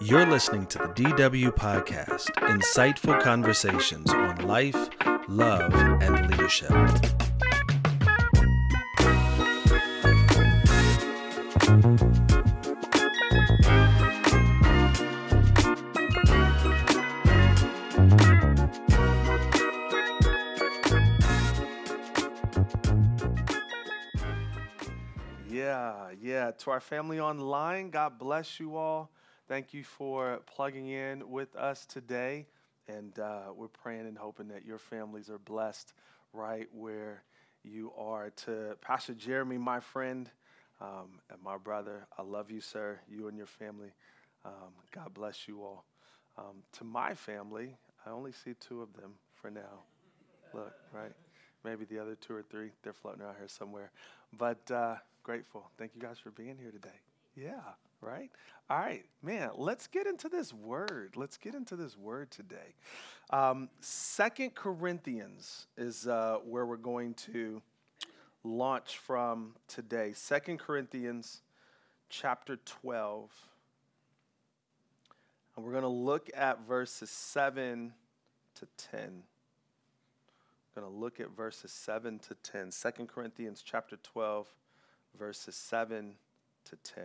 You're listening to the DW Podcast, insightful conversations on life, love, and leadership. To our family online, God bless you all. Thank you for plugging in with us today. And we're praying and hoping that your families are blessed right where you are. To Pastor Jeremy, my friend, and my brother, I love you, sir, you and your family. God bless you all. To my family, I only see two of them for now. Look, right? Maybe the other two or three, they're floating around here somewhere. But grateful. Thank you guys for being here today. Yeah, right? All right, man, let's get into this word. Let's get into this word today. 2 Corinthians is where we're going to launch from today. 2 Corinthians chapter 12. And we're going to look at verses 7 to 10. Going to look at verses 7 to 10. 2 Corinthians chapter 12, verses 7 to 10.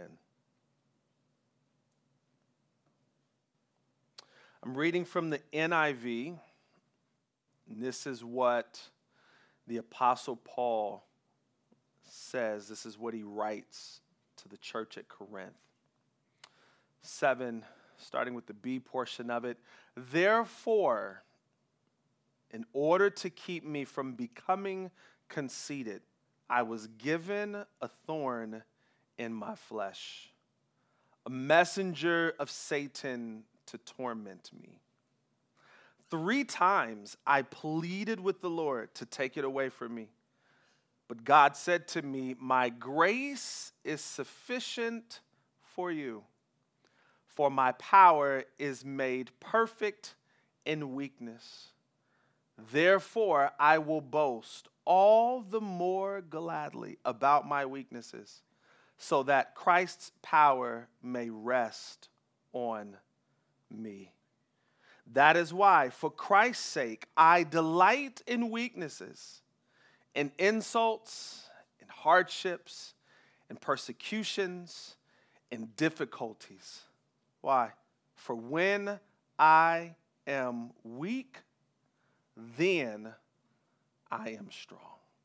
I'm reading from the NIV. And this is what the Apostle Paul says. This is what he writes to the church at Corinth. 7, starting with the B portion of it. Therefore, in order to keep me from becoming conceited, I was given a thorn in my flesh, a messenger of Satan to torment me. 3 times I pleaded with the Lord to take it away from me. But God said to me, my grace is sufficient for you, for my power is made perfect in weakness. Therefore, I will boast all the more gladly about my weaknesses, so that Christ's power may rest on me. That is why, for Christ's sake, I delight in weaknesses, in insults, in hardships, in persecutions, in difficulties. Why? For when I am weak, then I am strong.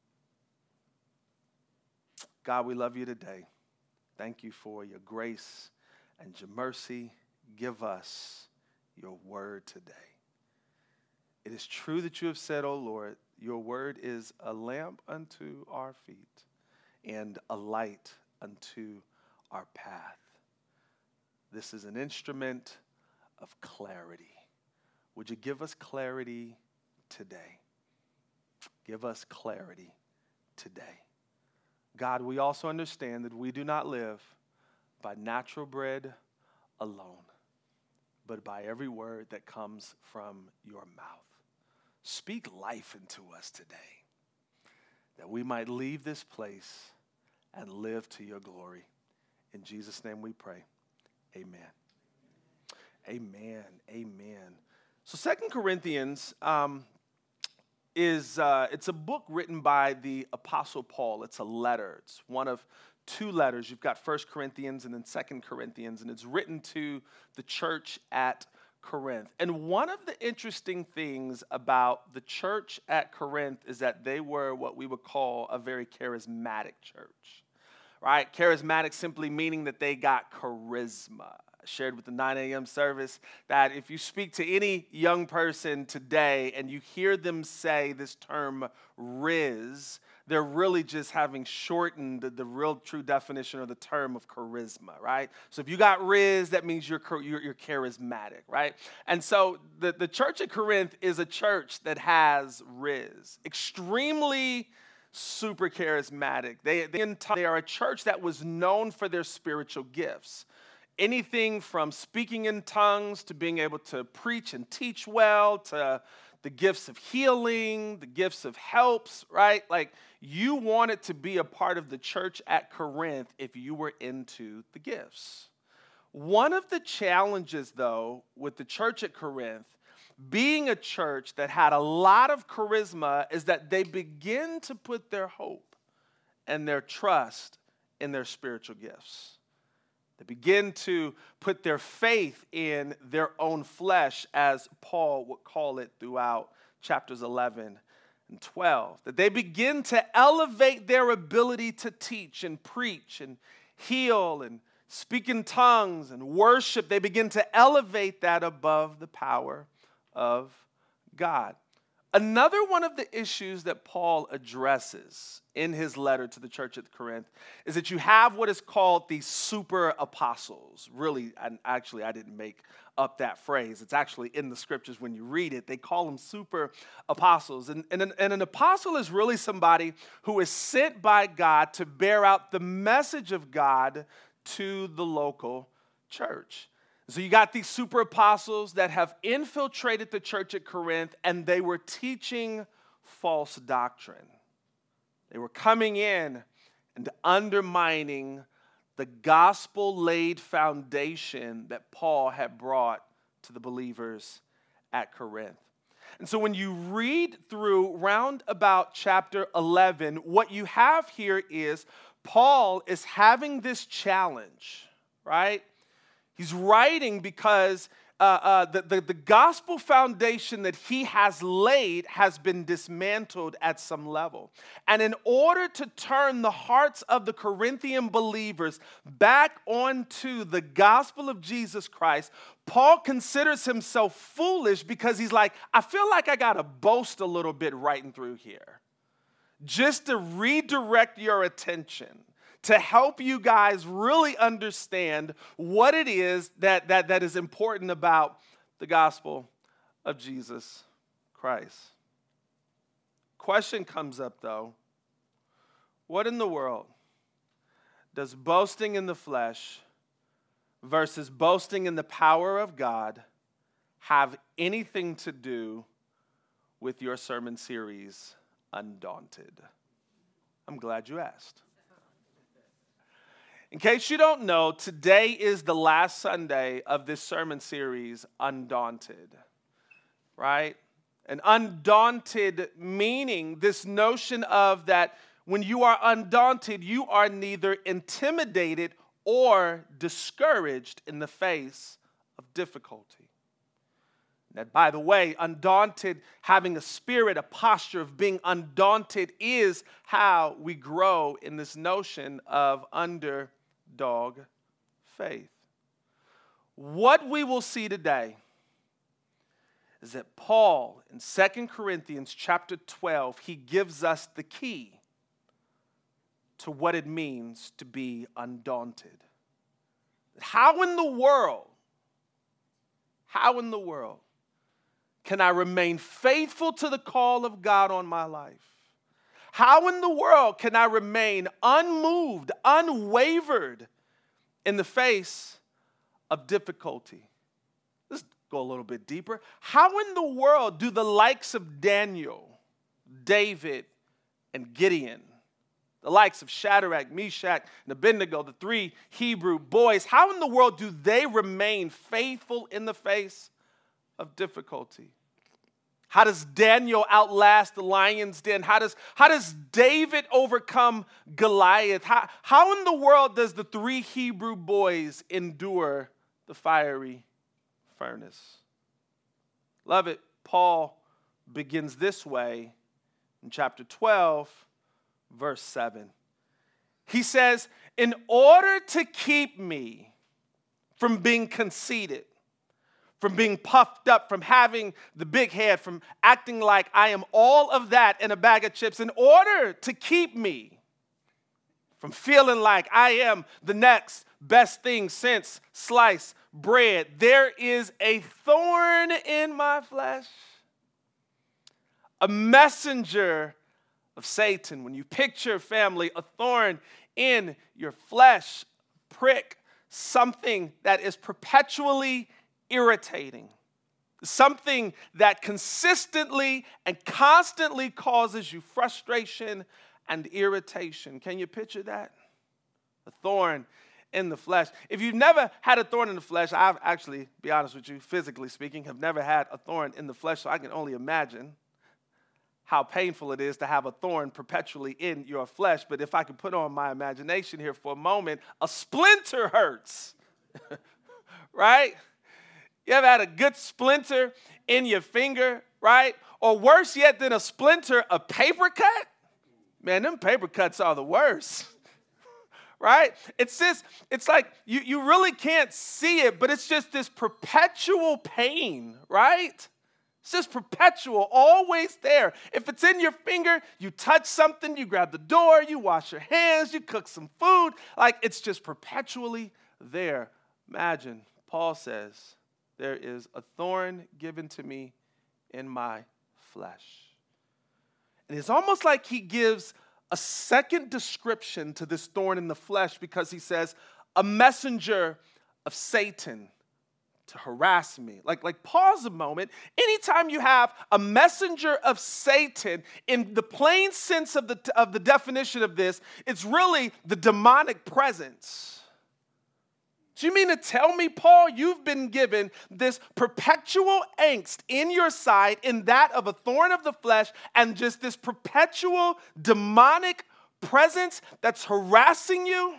God, we love you today. Thank you for your grace and your mercy. Give us your word today. It is true that you have said, O Lord, your word is a lamp unto our feet and a light unto our path. This is an instrument of clarity. Would you give us clarity today? Give us clarity today. God, we also understand that we do not live by natural bread alone, but by every word that comes from your mouth. Speak life into us today, that we might leave this place and live to your glory. In Jesus' name we pray. Amen. Amen. Amen. So 2 Corinthians it's a book written by the Apostle Paul. It's a letter. It's one of 2 letters. You've got 1 Corinthians and then 2 Corinthians, and it's written to the church at Corinth. And one of the interesting things about the church at Corinth is that they were what we would call a very charismatic church, right? Charismatic simply meaning that they got charisma. I shared with the 9 a.m. service that if you speak to any young person today and you hear them say this term riz, they're really just having shortened the real true definition of the term of charisma, right? So if you got riz, that means you're charismatic, right? And so the church at Corinth is a church that has riz, extremely super charismatic. They are a church that was known for their spiritual gifts. Anything from speaking in tongues to being able to preach and teach well to the gifts of healing, the gifts of helps, right? Like you wanted to be a part of the church at Corinth if you were into the gifts. One of the challenges, though, with the church at Corinth, being a church that had a lot of charisma, is that they begin to put their hope and their trust in their spiritual gifts. They begin to put their faith in their own flesh, as Paul would call it throughout chapters 11 and 12. That they begin to elevate their ability to teach and preach and heal and speak in tongues and worship. They begin to elevate that above the power of God. Another one of the issues that Paul addresses in his letter to the church at Corinth is that you have what is called the super apostles. Really, and actually, I didn't make up that phrase. It's actually in the scriptures when you read it. They call them super apostles. And an apostle is really somebody who is sent by God to bear out the message of God to the local church. So you got these super apostles that have infiltrated the church at Corinth, and they were teaching false doctrine. They were coming in and undermining the gospel-laid foundation that Paul had brought to the believers at Corinth. And so when you read through round about chapter 11, what you have here is Paul is having this challenge, right? He's writing because the gospel foundation that he has laid has been dismantled at some level. And in order to turn the hearts of the Corinthian believers back onto the gospel of Jesus Christ, Paul considers himself foolish because he's like, I feel like I got to boast a little bit writing through here, just to redirect your attention, to help you guys really understand what it is that is important about the gospel of Jesus Christ. Question comes up, though. What in the world does boasting in the flesh versus boasting in the power of God have anything to do with your sermon series, Undaunted? I'm glad you asked. In case you don't know, today is the last Sunday of this sermon series, Undaunted, right? And undaunted meaning this notion of that when you are undaunted, you are neither intimidated or discouraged in the face of difficulty. That, by the way, undaunted, having a spirit, a posture of being undaunted is how we grow in this notion of underdog faith. What we will see today is that Paul in 2 Corinthians chapter 12, he gives us the key to what it means to be undaunted. How in the world can I remain faithful to the call of God on my life? How in the world can I remain unmoved, unwavered in the face of difficulty? Let's go a little bit deeper. How in the world do the likes of Daniel, David, and Gideon, the likes of Shadrach, Meshach, and Abednego, the three Hebrew boys, how in the world do they remain faithful in the face of difficulty? How does Daniel outlast the lion's den? How does David overcome Goliath? How in the world does the three Hebrew boys endure the fiery furnace? Love it. Paul begins this way in chapter 12, verse 7. He says, in order to keep me from being conceited, from being puffed up, from having the big head, from acting like I am all of that in a bag of chips, in order to keep me from feeling like I am the next best thing since sliced bread, there is a thorn in my flesh, a messenger of Satan. When you picture, family, a thorn in your flesh, prick, something that is perpetually irritating, something that consistently and constantly causes you frustration and irritation. Can you picture that? A thorn in the flesh. If you've never had a thorn in the flesh, I've actually, be honest with you, physically speaking, have never had a thorn in the flesh, so I can only imagine how painful it is to have a thorn perpetually in your flesh. But if I could put on my imagination here for a moment, a splinter hurts, right? You ever had a good splinter in your finger, right? Or worse yet than a splinter, a paper cut? Man, them paper cuts are the worst, right? It's like you really can't see it, but it's just this perpetual pain, right? It's just perpetual, always there. If it's in your finger, you touch something, you grab the door, you wash your hands, you cook some food. Like, it's just perpetually there. Imagine, Paul says, there is a thorn given to me in my flesh. And it's almost like he gives a second description to this thorn in the flesh, because he says, a messenger of Satan to harass me. Like pause a moment. Anytime you have a messenger of Satan, in the plain sense of the definition of this, it's really the demonic presence. Do you mean to tell me, Paul, you've been given this perpetual angst in your side, in that of a thorn of the flesh, and just this perpetual demonic presence that's harassing you?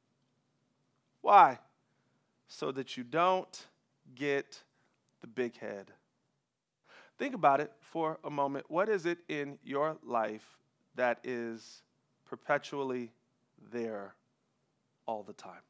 Why? So that you don't get the big head. Think about it for a moment. What is it in your life that is perpetually there all the time?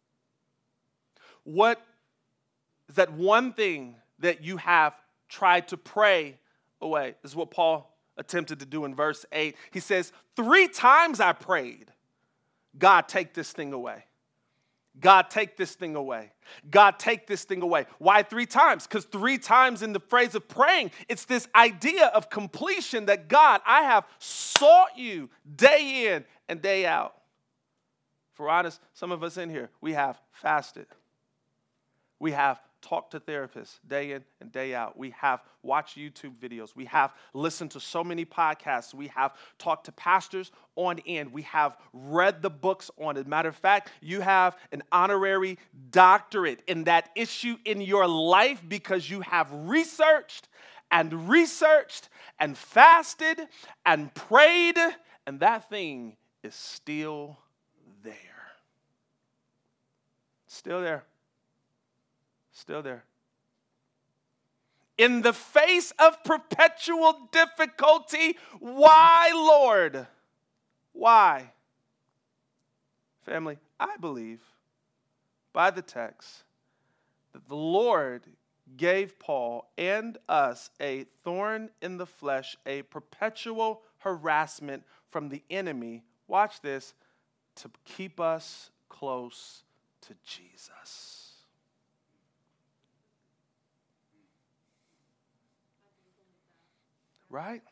What is that one thing that you have tried to pray away? This is what Paul attempted to do in verse 8. He says, 3 times I prayed, God, take this thing away. God, take this thing away. God, take this thing away. Why 3 times? Because 3 times in the phrase of praying, it's this idea of completion that, God, I have sought you day in and day out. For honest, some of us in here, we have fasted. We have talked to therapists day in and day out. We have watched YouTube videos. We have listened to so many podcasts. We have talked to pastors on end. We have read the books on it. Matter of fact, you have an honorary doctorate in that issue in your life because you have researched and fasted and prayed, and that thing is still there. Still there. Still there. In the face of perpetual difficulty, why, Lord? Why? Family, I believe by the text that the Lord gave Paul and us a thorn in the flesh, a perpetual harassment from the enemy. Watch this, to keep us close to Jesus. Right?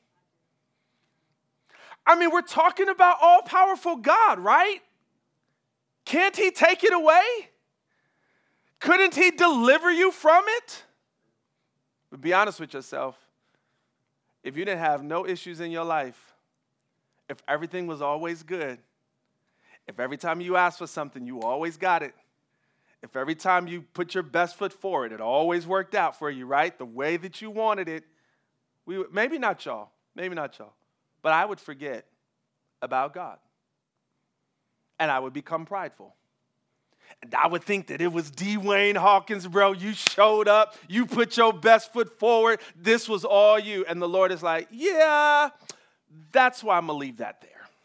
I mean, we're talking about all-powerful God, right? Can't he take it away? Couldn't he deliver you from it? But be honest with yourself. If you didn't have no issues in your life, if everything was always good, if every time you asked for something, you always got it, if every time you put your best foot forward, it always worked out for you, right? The way that you wanted it, maybe not y'all, but I would forget about God. And I would become prideful. And I would think that it was Dwayne Hawkins, bro. You showed up. You put your best foot forward. This was all you. And the Lord is like, yeah, that's why I'm going to leave that there.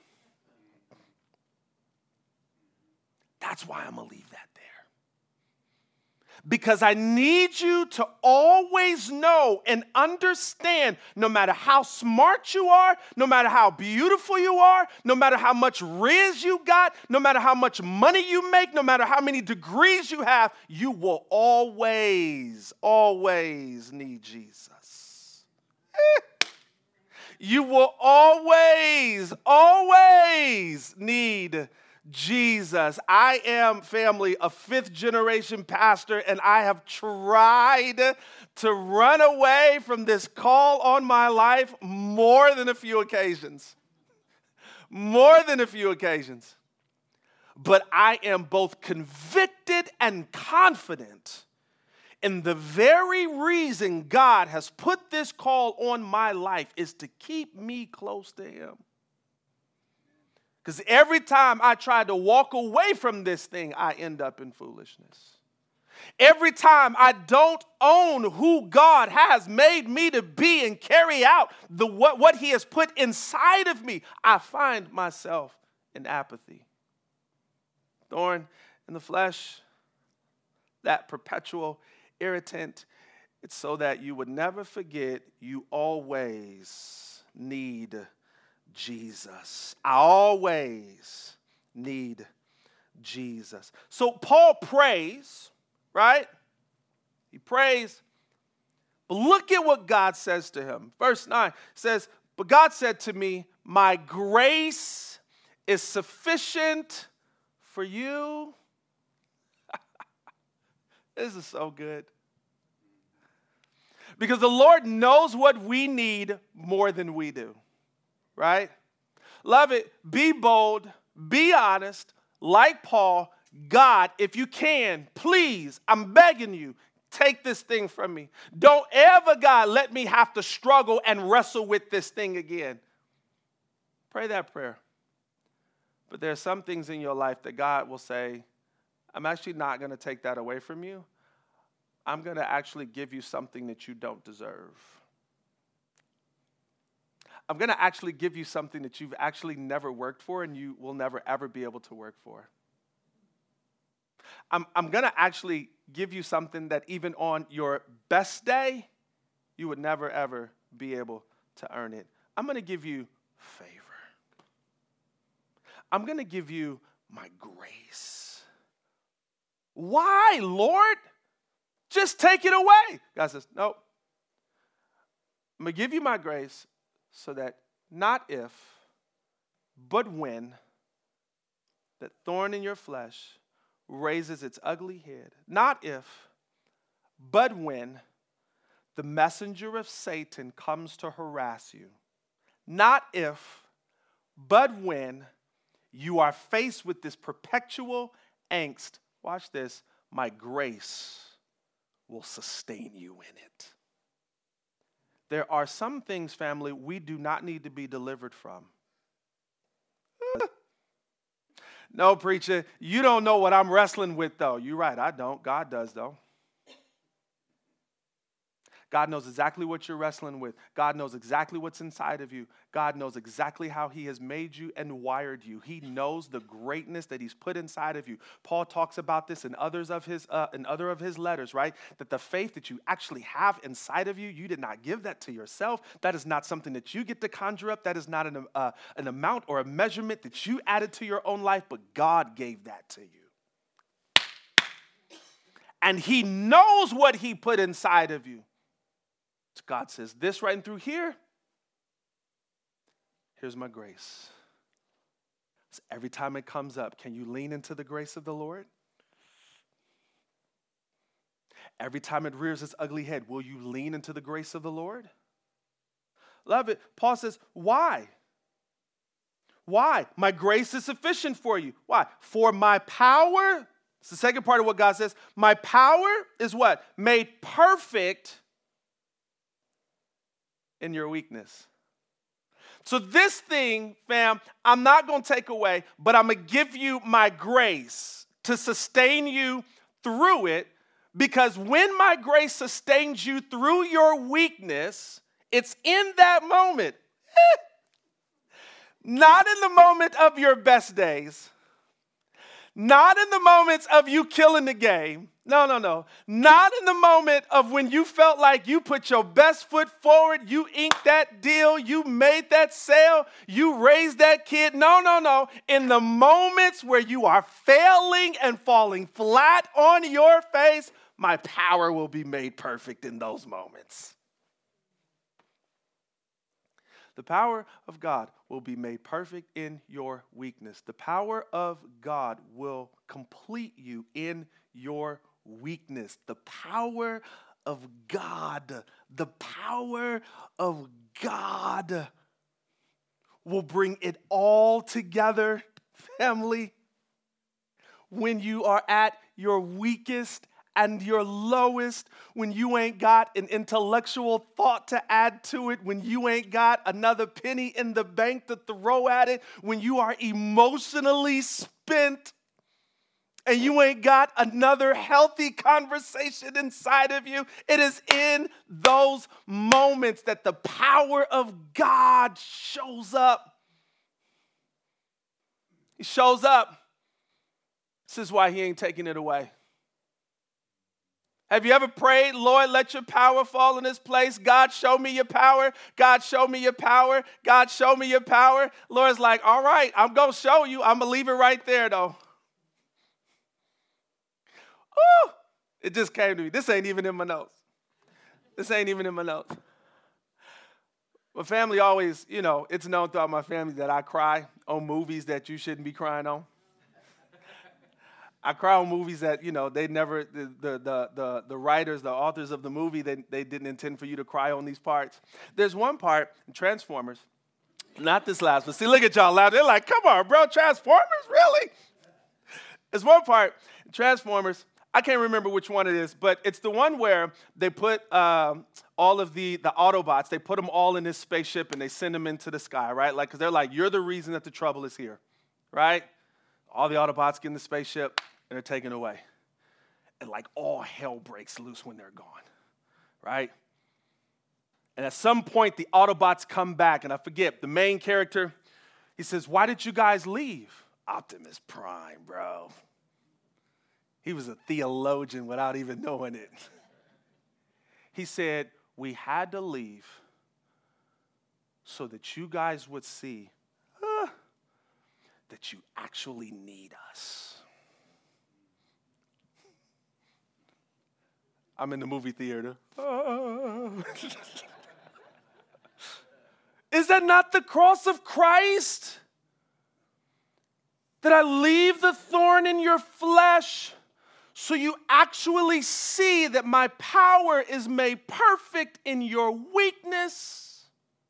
That's why I'm going to leave that there. Because I need you to always know and understand, no matter how smart you are, no matter how beautiful you are, no matter how much riz you got, no matter how much money you make, no matter how many degrees you have, you will always need Jesus. You will always need Jesus. I am, family, a 5th-generation pastor, and I have tried to run away from this call on my life more than a few occasions. More than a few occasions. but I am both convicted and confident in the very reason God has put this call on my life is to keep me close to him. Because every time I try to walk away from this thing, I end up in foolishness. Every time I don't own who God has made me to be and carry out what he has put inside of me, I find myself in apathy. Thorn in the flesh, that perpetual irritant, it's so that you would never forget you always need Jesus. I always need Jesus. So Paul prays, right? He prays. But look at what God says to him. Verse 9 says, but God said to me, my grace is sufficient for you. This is so good. Because the Lord knows what we need more than we do. Right? Love it. Be bold. Be honest. Like Paul, God, if you can, please, I'm begging you, take this thing from me. Don't ever, God, let me have to struggle and wrestle with this thing again. Pray that prayer. But there are some things in your life that God will say, I'm actually not going to take that away from you. I'm going to actually give you something that you don't deserve. I'm going to actually give you something that you've actually never worked for and you will never, ever be able to work for. I'm going to actually give you something that even on your best day, you would never, ever be able to earn it. I'm going to give you favor. I'm going to give you my grace. Why, Lord? Just take it away. God says, nope. I'm going to give you my grace so that not if, but when that thorn in your flesh raises its ugly head. Not if, but when the messenger of Satan comes to harass you. Not if, but when you are faced with this perpetual angst. Watch this. My grace will sustain you in it. There are some things, family, we do not need to be delivered from. No, preacher, you don't know what I'm wrestling with, though. You're right, I don't. God does, though. God knows exactly what you're wrestling with. God knows exactly what's inside of you. God knows exactly how he has made you and wired you. He knows the greatness that he's put inside of you. Paul talks about this in other of his letters, right? That the faith that you actually have inside of you, you did not give that to yourself. That is not something that you get to conjure up. That is not an amount or a measurement that you added to your own life, but God gave that to you. And he knows what he put inside of you. God says, this right through here, here's my grace. So every time it comes up, can you lean into the grace of the Lord? Every time it rears its ugly head, will you lean into the grace of the Lord? Love it. Paul says, why? Why? My grace is sufficient for you. Why? For my power, it's the second part of what God says, my power is what? Made perfect in your weakness. So this thing, fam, I'm not going to take away, but I'm going to give you my grace to sustain you through it, because when my grace sustains you through your weakness, it's in that moment. Not in the moment of your best days. Not in the moments of you killing the game. No. Not in the moment of when you felt like you put your best foot forward, you inked that deal, you made that sale, you raised that kid. No. In the moments where you are failing and falling flat on your face, my power will be made perfect in those moments. The power of God will be made perfect in your weakness. The power of God will complete you in your weakness. The power of God, will bring it all together, family. when you are at your weakest and your lowest, when you ain't got an intellectual thought to add to it, when you ain't got another penny in the bank to throw at it, when you are emotionally spent and you ain't got another healthy conversation inside of you. It is in those moments that the power of God shows up. He shows up. This is why he ain't taking it away. Have you ever prayed, Lord, let your power fall in this place? God, show me your power. God, show me your power. God, show me your power. Lord's like, all right, I'm going to show you. I'm going to leave it right there, though. Ooh, it just came to me. This ain't even in my notes. This ain't even in my notes. My family always, it's known throughout my family that I cry on movies that you shouldn't be crying on. I cry on movies that, they never, the writers, the authors of the movie, they didn't intend for you to cry on these parts. There's one part in Transformers, not this last, but see, look at y'all loud. They're like, come on, bro, Transformers, really? There's one part in Transformers, I can't remember which one it is, but it's the one where they put all of the Autobots, they put them all in this spaceship and they send them into the sky, right? Like, because they're like, you're the reason that the trouble is here, right? All the Autobots get in the spaceship and they're taken away. And like all hell breaks loose when they're gone, right? And at some point, the Autobots come back, and I forget, the main character, he says, why did you guys leave? Optimus Prime, bro. He was a theologian without even knowing it. He said, we had to leave so that you guys would see that you actually need us. I'm in the movie theater. Is that not the cross of Christ? That I leave the thorn in your flesh so you actually see that my power is made perfect in your weakness.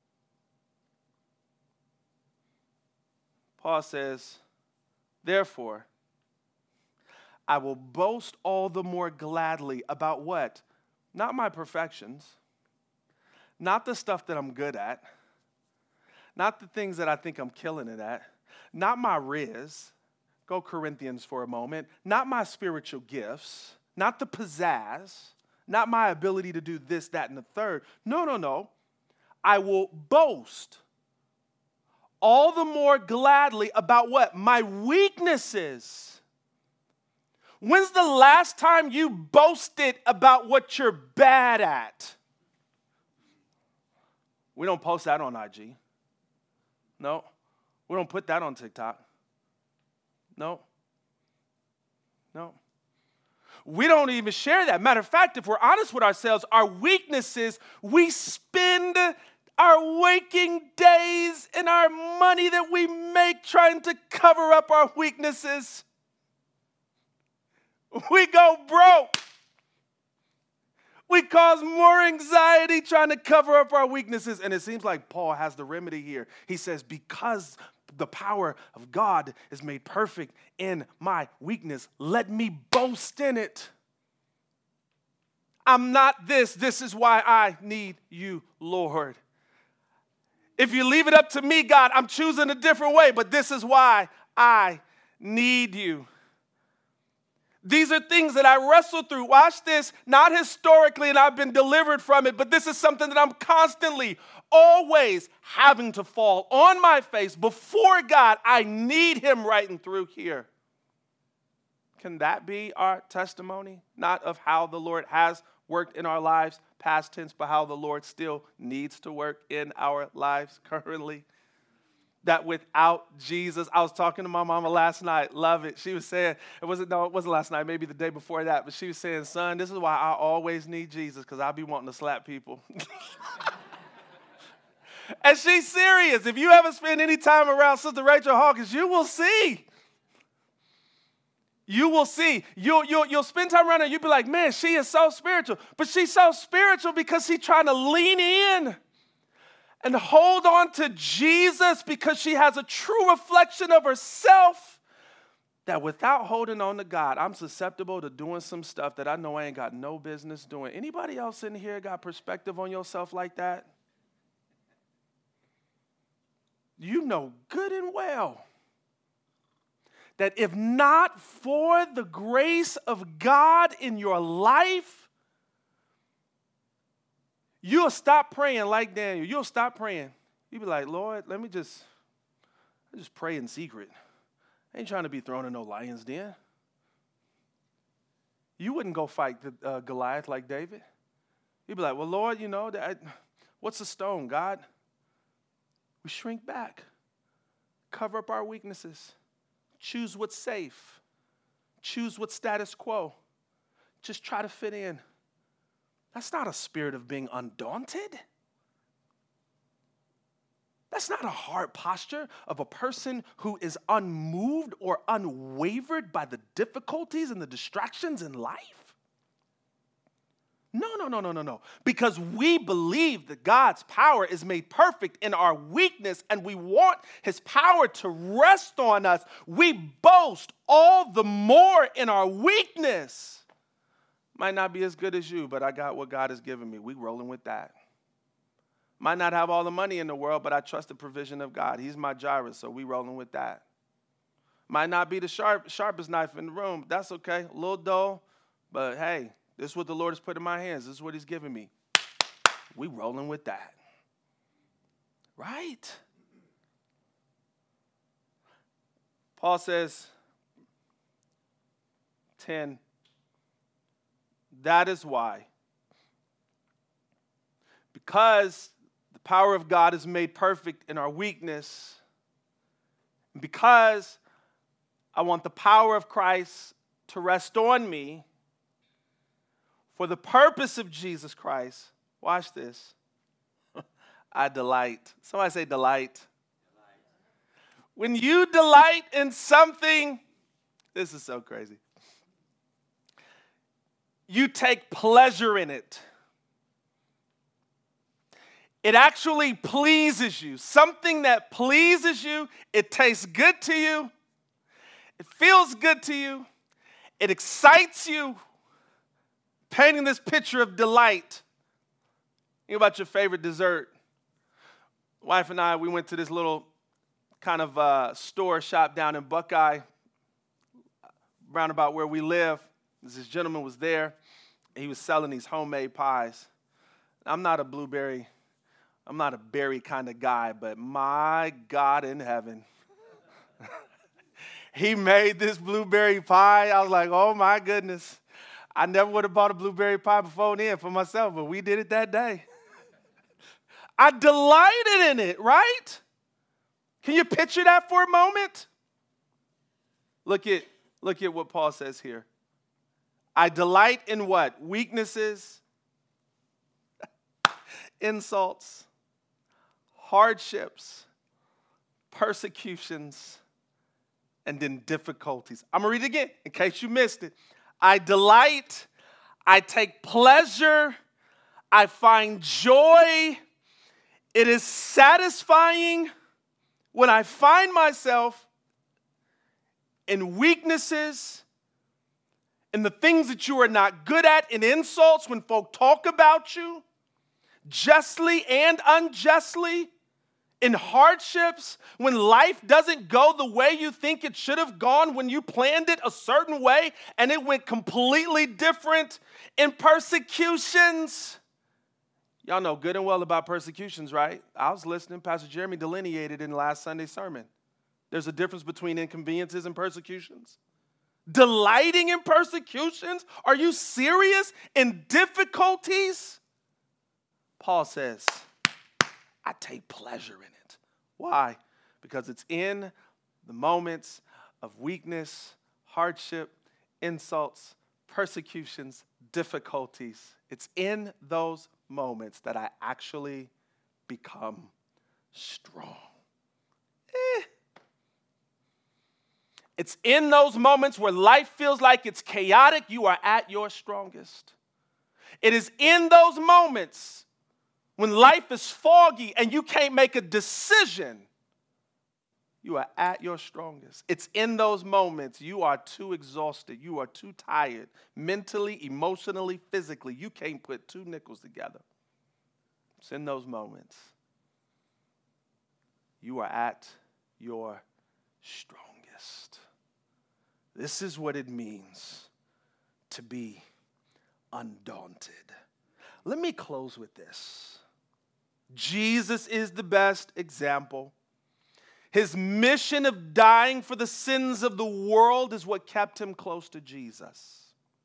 Paul says, therefore, I will boast all the more gladly about what? Not my perfections, not the stuff that I'm good at, not the things that I think I'm killing it at, not my riz. Go Corinthians for a moment. Not my spiritual gifts, not the pizzazz, not my ability to do this, that, and the third. No. I will boast all the more gladly about what? My weaknesses. When's the last time you boasted about what you're bad at? We don't post that on IG. No. We don't put that on TikTok. No. We don't even share that. Matter of fact, if we're honest with ourselves, our weaknesses, we spend our waking days and our money that we make trying to cover up our weaknesses. We go broke. We cause more anxiety trying to cover up our weaknesses. And it seems like Paul has the remedy here. He says, because the power of God is made perfect in my weakness, let me boast in it. I'm not this. This is why I need you, Lord. If you leave it up to me, God, I'm choosing a different way, but this is why I need you. These are things that I wrestle through. Watch this, not historically, and I've been delivered from it, but this is something that I'm constantly, always having to fall on my face before God. I need him right and through here. Can that be our testimony? Not of how the Lord has worked in our lives, past tense, but how the Lord still needs to work in our lives currently. That without Jesus, I was talking to my mama last night, love it. She was saying, it wasn't last night, maybe the day before that, but she was saying, son, this is why I always need Jesus, because I be wanting to slap people. And she's serious. If you ever spend any time around Sister Rachel Hawkins, you will see. You will see. You'll spend time around her and you'll be like, man, she is so spiritual. But she's so spiritual because she's trying to lean in and hold on to Jesus because she has a true reflection of herself. that without holding on to God, I'm susceptible to doing some stuff that I know I ain't got no business doing. Anybody else in here got perspective on yourself like that? You know good and well that if not for the grace of God in your life, you'll stop praying like Daniel. You'll stop praying. You'll be like, Lord, let me just pray in secret. I ain't trying to be thrown in no lion's den. You wouldn't go fight Goliath like David. You'd be like, well, Lord, what's a stone, God? We shrink back, cover up our weaknesses, choose what's safe, choose what's status quo, just try to fit in. That's not a spirit of being undaunted. That's not a heart posture of a person who is unmoved or unwavered by the difficulties and the distractions in life. No. Because we believe that God's power is made perfect in our weakness and we want his power to rest on us. We boast all the more in our weakness. Might not be as good as you, but I got what God has given me. We rolling with that. Might not have all the money in the world, but I trust the provision of God. He's my Jireh, so we rolling with that. Might not be the sharpest knife in the room. That's okay. A little dull, but hey, this is what the Lord has put in my hands. This is what he's given me. We rolling with that. Right? Paul says, 10, that is why. Because the power of God is made perfect in our weakness, and because I want the power of Christ to rest on me, for the purpose of Jesus Christ, watch this, I delight. Somebody say delight. When you delight in something, this is so crazy. You take pleasure in it. It actually pleases you. Something that pleases you, it tastes good to you. It feels good to you. It excites you. Painting this picture of delight. Think about your favorite dessert. Wife and I, we went to this little kind of store shop down in Buckeye, round about where we live. This gentleman was there. He was selling these homemade pies. I'm not a berry kind of guy, but my God in heaven. He made this blueberry pie. I was like, oh my goodness. I never would have bought a blueberry pie before then for myself, but we did it that day. I delighted in it, right? Can you picture that for a moment? Look at what Paul says here. I delight in what? Weaknesses, insults, hardships, persecutions, and then difficulties. I'm going to read it again in case you missed it. I delight, I take pleasure, I find joy. It is satisfying when I find myself in weaknesses, in the things that you are not good at, in insults, when folk talk about you, justly and unjustly, in hardships, when life doesn't go the way you think it should have gone, when you planned it a certain way and it went completely different, in persecutions. Y'all know good and well about persecutions, right? I was listening. Pastor Jeremy delineated in last Sunday's sermon. There's a difference between inconveniences and persecutions. Delighting in persecutions? Are you serious? In difficulties? Paul says, I take pleasure in it. Why? Because it's in the moments of weakness, hardship, insults, persecutions, difficulties. It's in those moments that I actually become strong. It's in those moments where life feels like it's chaotic, you are at your strongest. It is in those moments when life is foggy and you can't make a decision, you are at your strongest. It's in those moments you are too exhausted. You are too tired, mentally, emotionally, physically. You can't put two nickels together. It's in those moments you are at your strongest. This is what it means to be undaunted. Let me close with this. Jesus is the best example. His mission of dying for the sins of the world is what kept him close to Jesus.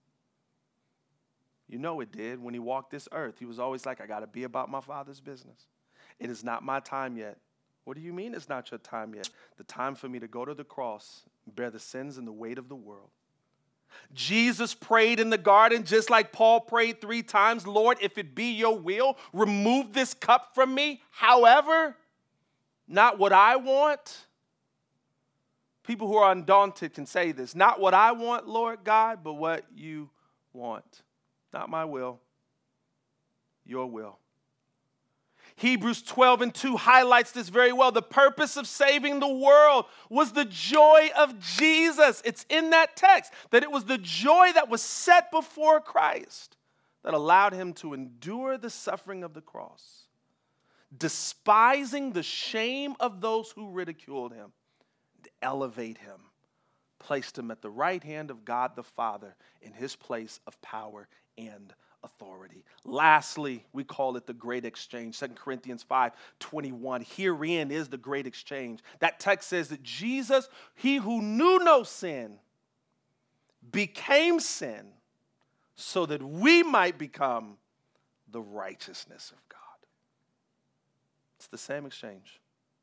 You know it did. When he walked this earth, he was always like, I got to be about my Father's business. It is not my time yet. What do you mean it's not your time yet? The time for me to go to the cross, bear the sins and the weight of the world. Jesus prayed in the garden just like Paul prayed 3 times. Lord, if it be your will, remove this cup from me. However, not what I want. People who are undaunted can say this. Not what I want, Lord God, but what you want. Not my will, your will. Hebrews 12:2 highlights this very well. The purpose of saving the world was the joy of Jesus. It's in that text that it was the joy that was set before Christ that allowed him to endure the suffering of the cross, despising the shame of those who ridiculed him, to elevate him, placed him at the right hand of God the Father in his place of power and authority. Lastly, we call it the great exchange. 2 Corinthians 5:21. Herein is the great exchange. That text says that Jesus, he who knew no sin, became sin so that we might become the righteousness of God. It's the same exchange.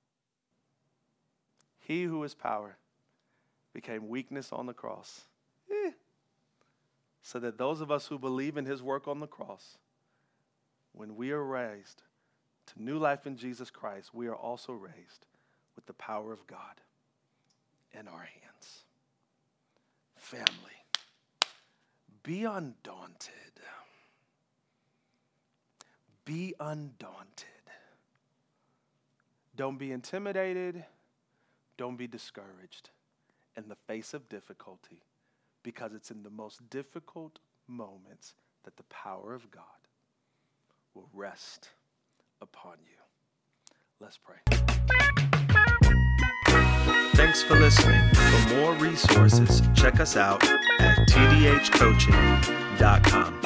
He who is power became weakness on the cross. So that those of us who believe in his work on the cross, when we are raised to new life in Jesus Christ, we are also raised with the power of God in our hands. Family, be undaunted. Be undaunted. Don't be intimidated. Don't be discouraged in the face of difficulty. Because it's in the most difficult moments that the power of God will rest upon you. Let's pray. Thanks for listening. For more resources, check us out at tdhcoaching.com.